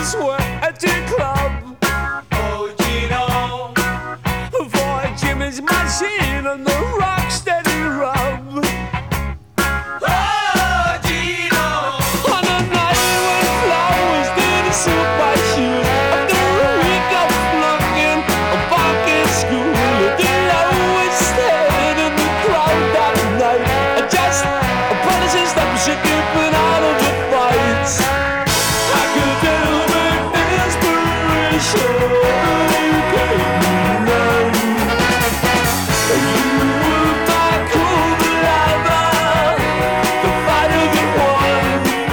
sweaty club. Oh, Gino. For Jimmy's machine and the rock steady rub. Oh, Gino. On a night when flowers didn't suit my shoes, after a week of flunking back in school, they always stayed in the crowd that night. I just promises that we should keep out of the fights. I could tell with inspiration you gave me none. You were my cool lover, the fighter that won.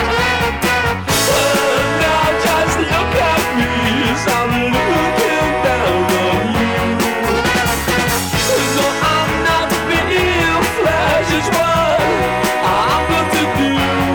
Now just look at me as I'm looking down on you. No, I'm not being flash is what I'm going to do.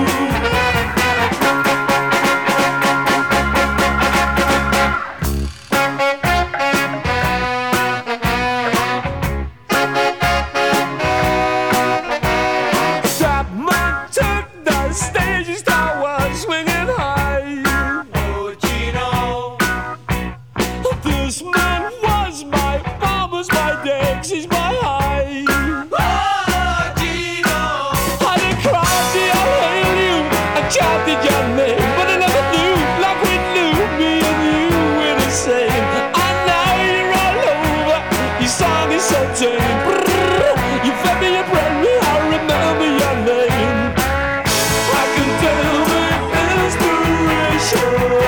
Chapman took the stage, his star was swinging high. Oh, Gino. This man was my mama's, my Dex, he's my high. Oh, Gino. I did cross you, I hail you, I chanted your name, but I never knew, like we knew, me and you were the same. I know you're all over, your song is so tame. Brrr, you fed me, you bred me, I remember your name. I can tell with inspiration